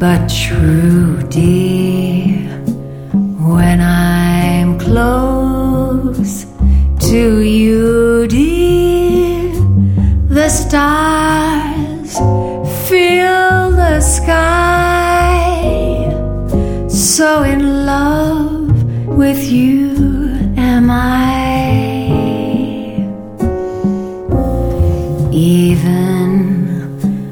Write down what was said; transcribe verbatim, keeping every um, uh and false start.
but true, dear. When I'm close to you, dear, the stars fill the sky. So in love with you.